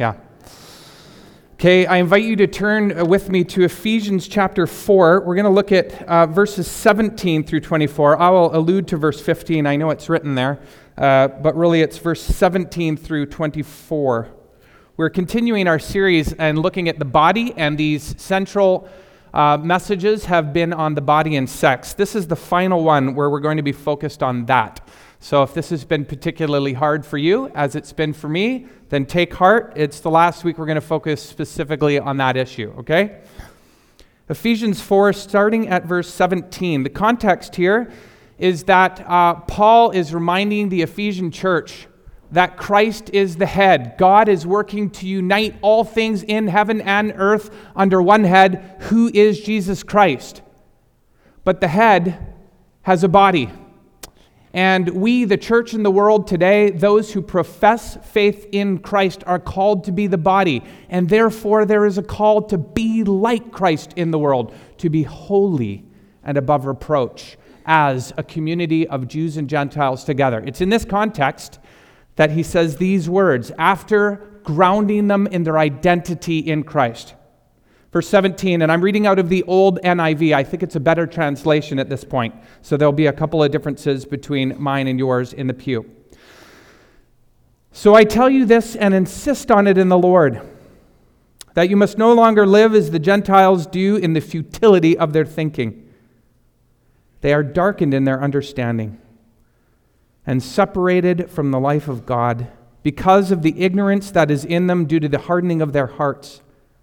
Yeah. Okay, I invite you to turn with me to Ephesians chapter 4. We're going to look at verses 17 through 24. I will allude to verse 15. I know it's written there, but really it's verse 17 through 24. We're continuing our series and looking at the body, and these central messages have been on the body and sex. This is the final one where we're going to be focused on that. So if this has been particularly hard for you, as it's been for me, then take heart. It's the last week we're going to focus specifically on that issue, okay? Ephesians 4, starting at verse 17. The context here is that Paul is reminding the Ephesian church that Christ is the head. God is working to unite all things in heaven and earth under one head, who is Jesus Christ. But the head has a body. And we, the church in the world today, those who profess faith in Christ, are called to be the body. And therefore, there is a call to be like Christ in the world, to be holy and above reproach as a community of Jews and Gentiles together. It's in this context that he says these words, after grounding them in their identity in Christ. Verse 17, and I'm reading out of the old NIV. I think it's a better translation at this point. So there'll be a couple of differences between mine and yours in the pew. So I tell you this and insist on it in the Lord, that you must no longer live as the Gentiles do in the futility of their thinking. They are darkened in their understanding and separated from the life of God because of the ignorance that is in them due to the hardening of their hearts.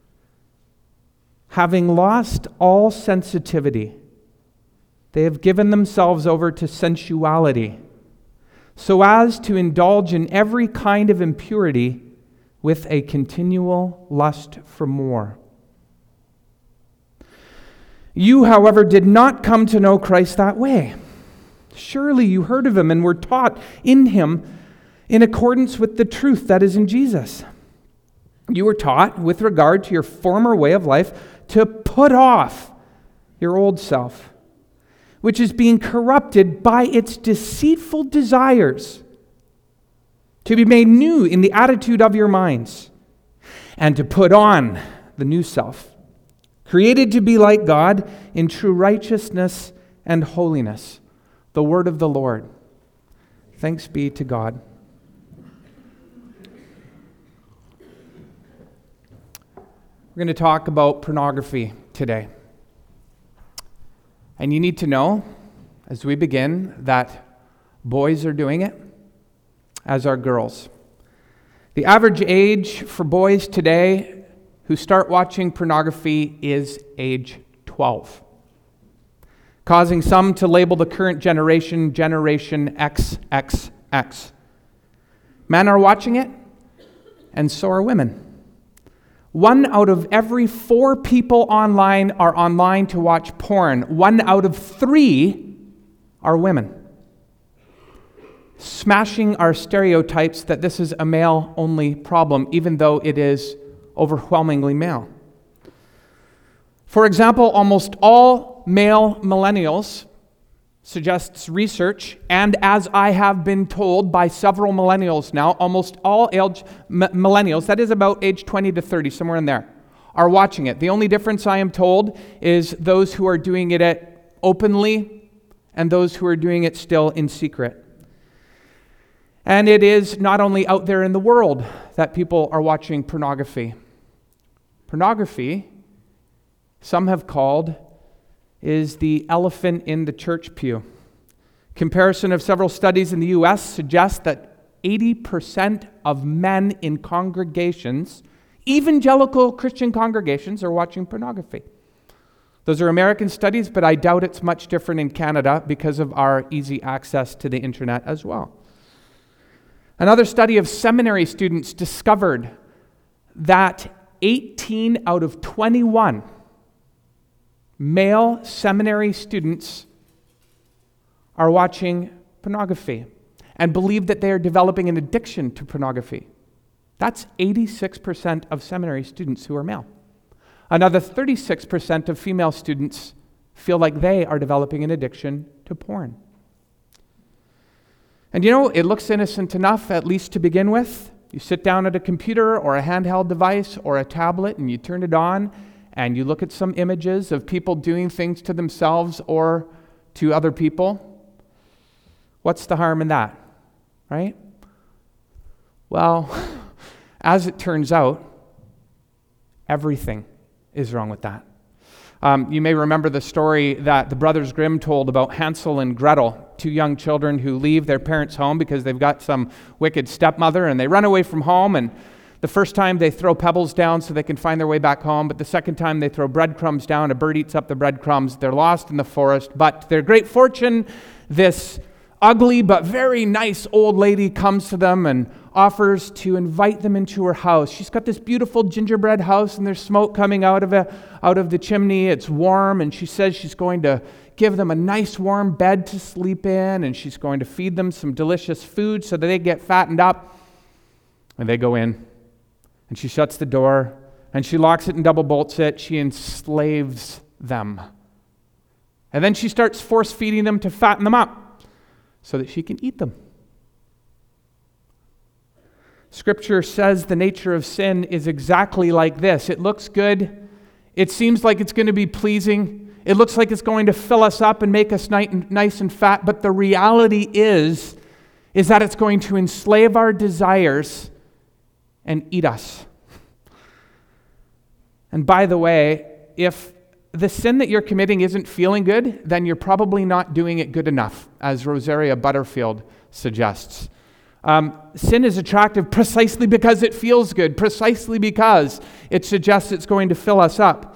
Having lost all sensitivity, they have given themselves over to sensuality, so as to indulge in every kind of impurity with a continual lust for more. You, however, did not come to know Christ that way. Surely you heard of him and were taught in him in accordance with the truth that is in Jesus. You were taught, with regard to your former way of life, to put off your old self, which is being corrupted by its deceitful desires, to be made new in the attitude of your minds, and to put on the new self, created to be like God in true righteousness and holiness. The word of the Lord. Thanks be to God. We're going to talk about pornography today. And you need to know, as we begin, that boys are doing it, as are girls. The average age for boys today who start watching pornography is age 12, causing some to label the current generation Generation XXX. Men are watching it, and so are women. 1 out of every 4 people online are online to watch porn. 1 out of 3 are women. Smashing our stereotypes that this is a male-only problem, even though it is overwhelmingly male. For example, almost all male millennials, suggests research, and as I have been told by several millennials now, almost all millennials, that is about age 20 to 30, somewhere in there, are watching it. The only difference, I am told, is those who are doing it openly and those who are doing it still in secret. And it is not only out there in the world that people are watching pornography. Pornography, some have called, is the elephant in the church pew. Comparison of several studies in the U.S. suggests that 80% of men in congregations, evangelical Christian congregations, are watching pornography. Those are American studies, but I doubt it's much different in Canada because of our easy access to the internet as well. Another study of seminary students discovered that 18 out of 21 male seminary students are watching pornography and believe that they are developing an addiction to pornography. That's 86% of seminary students who are male. Another 36% of female students feel like they are developing an addiction to porn. And you know, it looks innocent enough, at least to begin with, You sit down at a computer or a handheld device or a tablet and you turn it on and you look at some images of people doing things to themselves or to other people. What's the harm in that, right? Well, as it turns out, everything is wrong with that. You may remember the story that the Brothers Grimm told about Hansel and Gretel, two young children who leave their parents' home because they've got some wicked stepmother, and they run away from home, and the first time they throw pebbles down so they can find their way back home, but the second time they throw breadcrumbs down, a bird eats up the breadcrumbs, they're lost in the forest, but to their great fortune, this ugly but very nice old lady comes to them and offers to invite them into her house. She's got this beautiful gingerbread house and there's smoke coming out of the chimney. It's warm, and she says she's going to give them a nice warm bed to sleep in, and she's going to feed them some delicious food so that they get fattened up. And they go in, and she shuts the door, and she locks it and double bolts it. She enslaves them. And then she starts force feeding them to fatten them up so that she can eat them. Scripture says the nature of sin is exactly like this. It looks good. It seems like it's going to be pleasing. It looks like it's going to fill us up and make us nice and fat. But the reality is that it's going to enslave our desires and eat us. And by the way, if the sin that you're committing isn't feeling good, then you're probably not doing it good enough, as Rosaria Butterfield suggests. Sin is attractive precisely because it feels good, precisely because it suggests it's going to fill us up.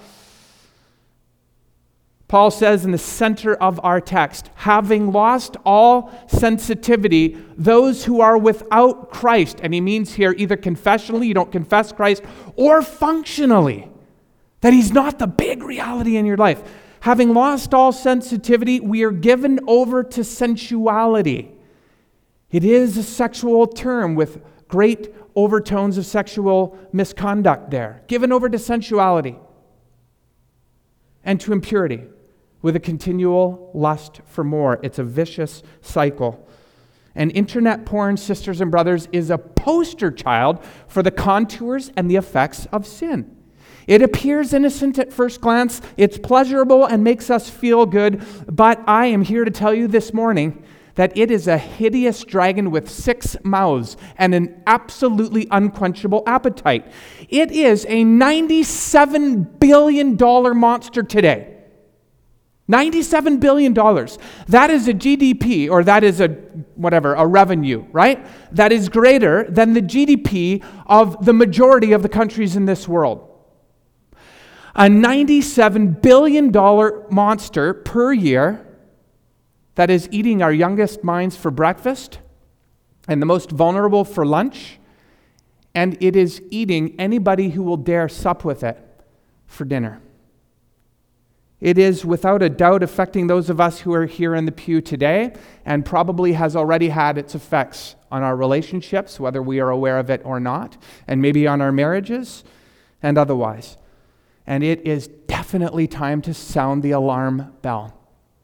Paul says in the center of our text, having lost all sensitivity, those who are without Christ, and he means here either confessionally, you don't confess Christ, or functionally, that he's not the big reality in your life. Having lost all sensitivity, we are given over to sensuality. It is a sexual term with great overtones of sexual misconduct there. Given over to sensuality and to impurity with a continual lust for more. It's a vicious cycle. And internet porn, sisters and brothers, is a poster child for the contours and the effects of sin. It appears innocent at first glance. It's pleasurable and makes us feel good. But I am here to tell you this morning that it is a hideous dragon with 6 mouths and an absolutely unquenchable appetite. It is a $97 billion monster today. $97 billion. That is a GDP, or that is a revenue, right? That is greater than the GDP of the majority of the countries in this world. A $97 billion monster per year that is eating our youngest minds for breakfast and the most vulnerable for lunch, and it is eating anybody who will dare sup with it for dinner. It is without a doubt affecting those of us who are here in the pew today, and probably has already had its effects on our relationships, whether we are aware of it or not, and maybe on our marriages and otherwise. And it is definitely time to sound the alarm bell.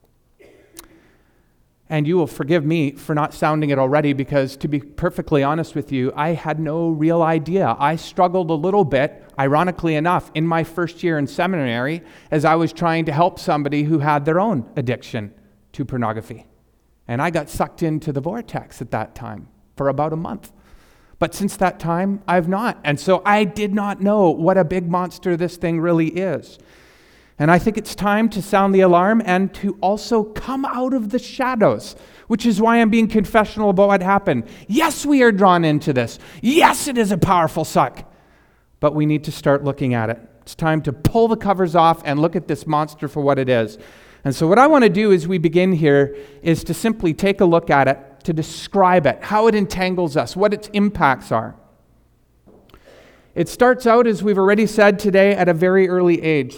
And you will forgive me for not sounding it already, because to be perfectly honest with you, I had no real idea. I struggled a little bit, ironically enough, in my first year in seminary as I was trying to help somebody who had their own addiction to pornography. And I got sucked into the vortex at that time for about a month. But since that time, I've not. And so I did not know what a big monster this thing really is. And I think it's time to sound the alarm and to also come out of the shadows, which is why I'm being confessional about what happened. Yes, we are drawn into this. Yes, it is a powerful suck. But we need to start looking at it. It's time to pull the covers off and look at this monster for what it is. And so what I want to do as we begin here is to simply take a look at it, to describe it, how it entangles us, what its impacts are. It starts out, as we've already said today, at a very early age.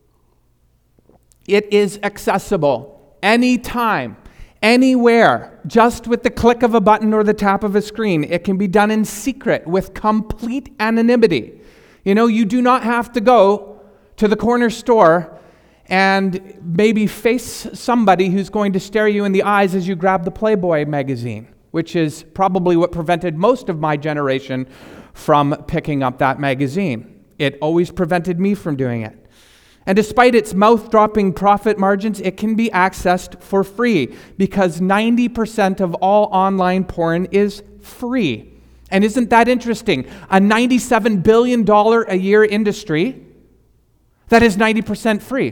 It is accessible anytime, anywhere, just with the click of a button or the tap of a screen. It can be done in secret with complete anonymity. You know, you do not have to go to the corner store and maybe face somebody who's going to stare you in the eyes as you grab the Playboy magazine, which is probably what prevented most of my generation from picking up that magazine. It always prevented me from doing it. And despite its mouth-dropping profit margins, it can be accessed for free because 90% of all online porn is free. And isn't that interesting? A $97 billion a year industry that is 90% free.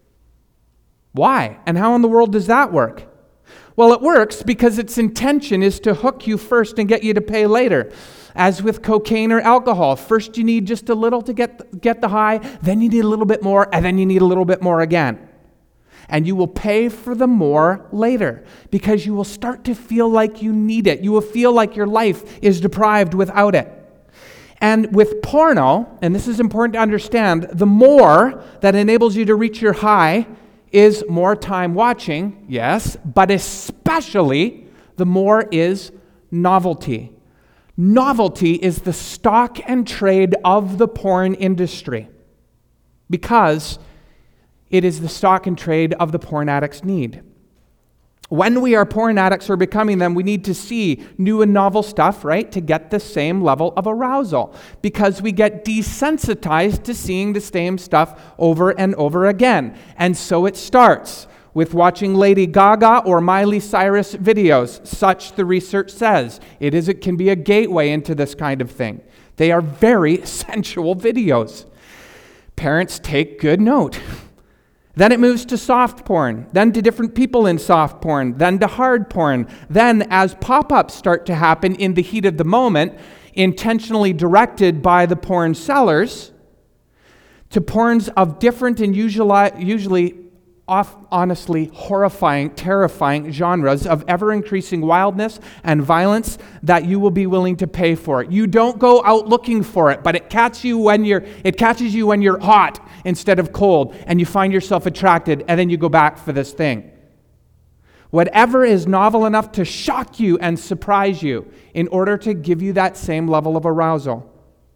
Why? And how in the world does that work? Well, it works because its intention is to hook you first and get you to pay later. As with cocaine or alcohol, first you need just a little to get the high, then you need a little bit more, and then you need a little bit more again. And you will pay for the more later because you will start to feel like you need it. You will feel like your life is deprived without it. And with porno, and this is important to understand, the more that enables you to reach your high is more time watching, yes, but especially the more is novelty. Novelty is the stock and trade of the porn industry because it is the stock and trade of the porn addict's need. When we are porn addicts or becoming them, we need to see new and novel stuff, right, to get the same level of arousal because we get desensitized to seeing the same stuff over and over again. And so it starts with watching Lady Gaga or Miley Cyrus videos. Such the research says. It can be a gateway into this kind of thing. They are very sensual videos. Parents, take good note. Then it moves to soft porn, then to different people in soft porn, then to hard porn. Then as pop-ups start to happen in the heat of the moment, intentionally directed by the porn sellers, to porns of different and usually honestly horrifying, terrifying genres of ever-increasing wildness and violence that you will be willing to pay for it. You don't go out looking for it, but it catches you when you're hot instead of cold, and you find yourself attracted, and then you go back for this thing. Whatever is novel enough to shock you and surprise you in order to give you that same level of arousal.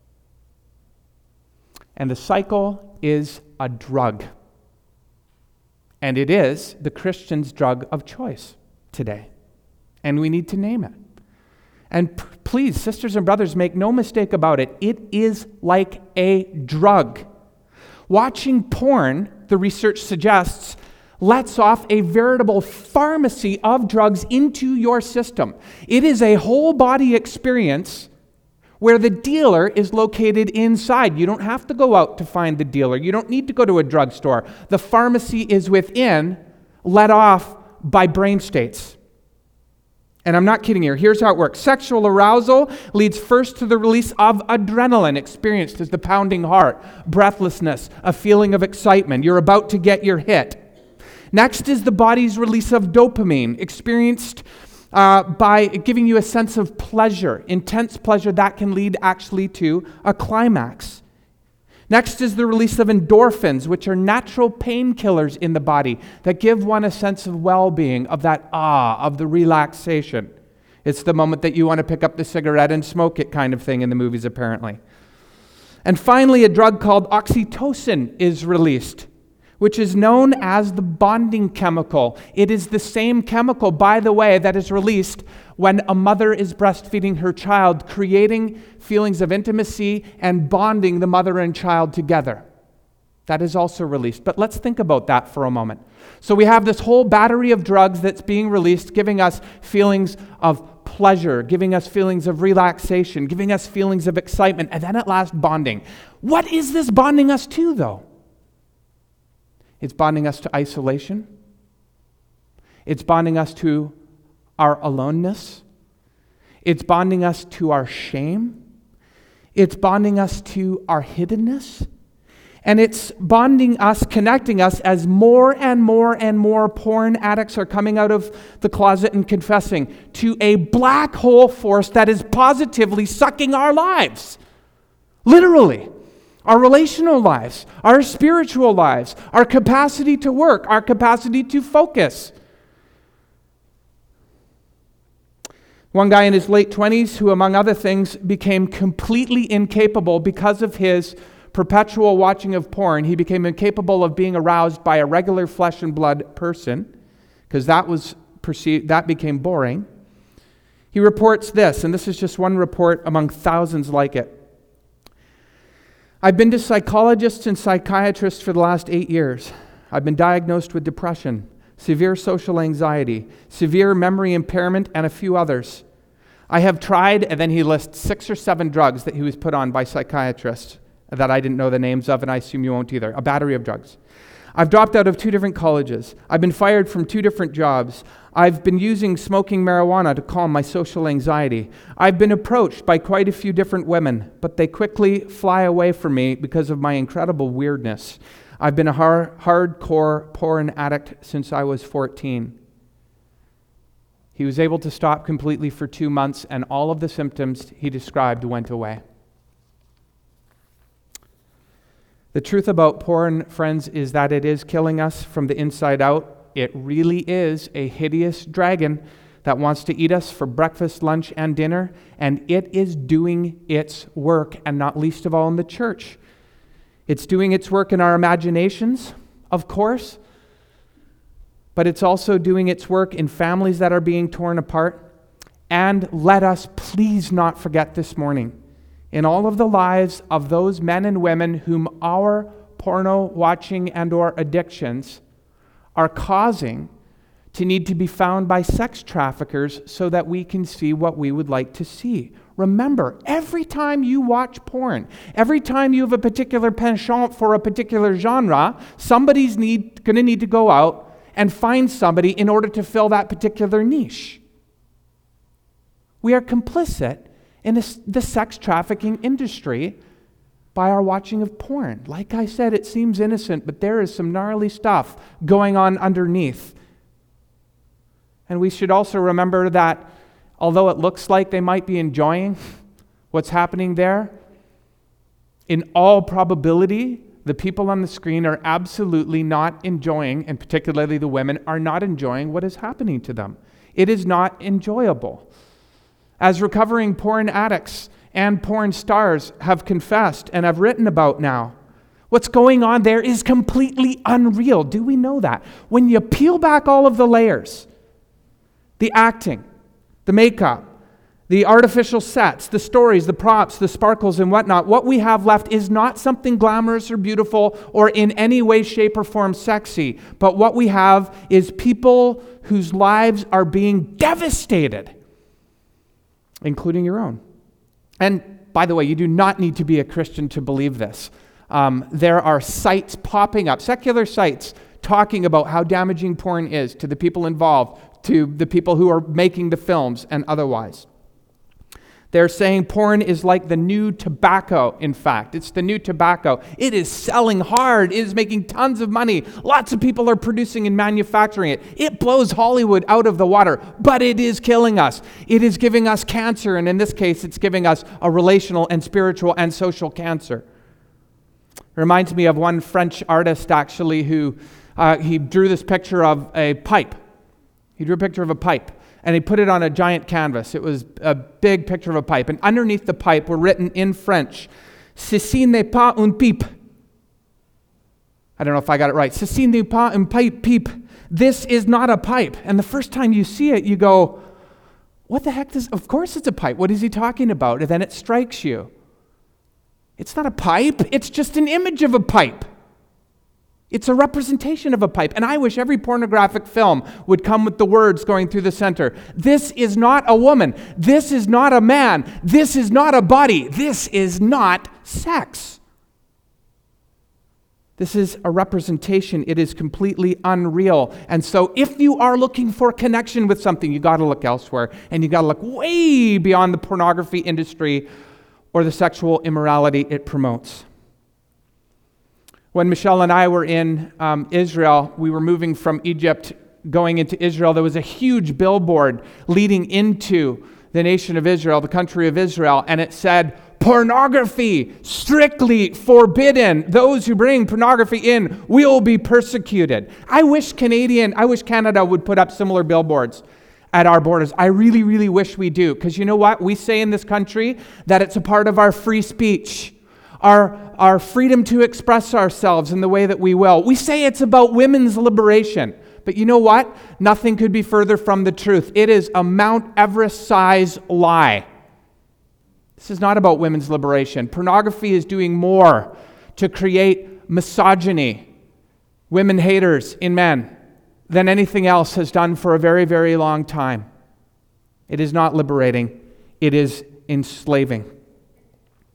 And the cycle is a drug. And it is the Christian's drug of choice today. And we need to name it. And please, sisters and brothers, make no mistake about it. It is like a drug. Watching porn, the research suggests, lets off a veritable pharmacy of drugs into your system. It is a whole body experience where the dealer is located inside. You don't have to go out to find the dealer. You don't need to go to a drugstore. The pharmacy is within, let off by brain states. And I'm not kidding here. Here's how it works. Sexual arousal leads first to the release of adrenaline, experienced as the pounding heart, breathlessness, a feeling of excitement. You're about to get your hit. Next is the body's release of dopamine, experienced by giving you a sense of pleasure, intense pleasure that can lead actually to a climax. Next is the release of endorphins, which are natural painkillers in the body that give one a sense of well-being, of that of the relaxation. It's the moment that you want to pick up the cigarette and smoke it kind of thing in the movies, apparently. And finally, a drug called oxytocin is released, which is known as the bonding chemical. It is the same chemical, by the way, that is released when a mother is breastfeeding her child, creating feelings of intimacy and bonding the mother and child together. That is also released. But let's think about that for a moment. So we have this whole battery of drugs that's being released, giving us feelings of pleasure, giving us feelings of relaxation, giving us feelings of excitement, and then at last bonding. What is this bonding us to, though? It's bonding us to isolation. It's bonding us to our aloneness. It's bonding us to our shame. It's bonding us to our hiddenness. And it's bonding us, connecting us as more and more and more porn addicts are coming out of the closet and confessing to a black hole force that is positively sucking our lives. Literally. Our relational lives, our spiritual lives, our capacity to work, our capacity to focus. One guy in his late 20s who, among other things, became completely incapable because of his perpetual watching of porn. He became incapable of being aroused by a regular flesh and blood person because that became boring. He reports this, and this is just one report among thousands like it. I've been to psychologists and psychiatrists for the last 8 years. I've been diagnosed with depression, severe social anxiety, severe memory impairment, and a few others. I have tried, and then he lists 6 or 7 drugs that he was put on by psychiatrists that I didn't know the names of, and I assume you won't either. A battery of drugs. I've dropped out of 2 different colleges. I've been fired from 2 different jobs. I've been using smoking marijuana to calm my social anxiety. I've been approached by quite a few different women, but they quickly fly away from me because of my incredible weirdness. I've been a hardcore porn addict since I was 14. He was able to stop completely for 2 months, and all of the symptoms he described went away. The truth about porn, friends, is that it is killing us from the inside out. It really is a hideous dragon that wants to eat us for breakfast, lunch, and dinner, and it is doing its work, and not least of all in the church. It's doing its work in our imaginations, of course, but it's also doing its work in families that are being torn apart. And let us please not forget this morning, in all of the lives of those men and women whom our porno watching and or addictions are causing to need to be found by sex traffickers so that we can see what we would like to see. Remember, every time you watch porn, every time you have a particular penchant for a particular genre, somebody's going to need to go out and find somebody in order to fill that particular niche. We are complicit in the sex trafficking industry by our watching of porn. Like I said, it seems innocent, but there is some gnarly stuff going on underneath. And we should also remember that although it looks like they might be enjoying what's happening there, in all probability, the people on the screen are absolutely not enjoying, and particularly the women, are not enjoying what is happening to them. It is not enjoyable. As recovering porn addicts and porn stars have confessed and have written about now, what's going on there is completely unreal. Do we know that? When you peel back all of the layers, the acting, the makeup, the artificial sets, the stories, the props, the sparkles and whatnot, what we have left is not something glamorous or beautiful or in any way, shape, or form sexy. But what we have is people whose lives are being devastated, including your own. And by the way, you do not need to be a Christian to believe this. There are sites popping up, secular sites, talking about how damaging porn is to the people involved, to the people who are making the films and otherwise. They're saying porn is like the new tobacco, in fact. It's the new tobacco. It is selling hard. It is making tons of money. Lots of people are producing and manufacturing it. It blows Hollywood out of the water, but it is killing us. It is giving us cancer, and in this case, it's giving us a relational and spiritual and social cancer. It reminds me of one French artist, actually, who he drew this picture of a pipe. He drew a picture of a pipe. And he put it on a giant canvas. It was a big picture of a pipe. And underneath the pipe were written in French, "Ceci n'est pas une pipe." I don't know if I got it right. "Ceci n'est pas une pipe." This is not a pipe. And the first time you see it, you go, what the heck of course it's a pipe. What is he talking about? And then it strikes you. It's not a pipe. It's just an image of a pipe. It's a representation of a pipe. And I wish every pornographic film would come with the words going through the center. This is not a woman. This is not a man. This is not a body. This is not sex. This is a representation. It is completely unreal. And so if you are looking for connection with something, you got to look elsewhere. And you got to look way beyond the pornography industry or the sexual immorality it promotes. When Michelle and I were in Israel, we were moving from Egypt going into Israel. There was a huge billboard leading into the nation of Israel, the country of Israel, and it said, "Pornography, strictly forbidden. Those who bring pornography in will be persecuted." I wish Canada would put up similar billboards at our borders. I really, really wish we do. Because you know what? We say in this country that it's a part of our free speech. Our freedom to express ourselves in the way that we will. We say it's about women's liberation, But you know what? Nothing could be further from the truth. It is a Mount Everest-size lie. This is not about women's liberation. Pornography is doing more to create misogyny, women haters in men, than anything else has done for a very, very long time. It is not liberating. It is enslaving.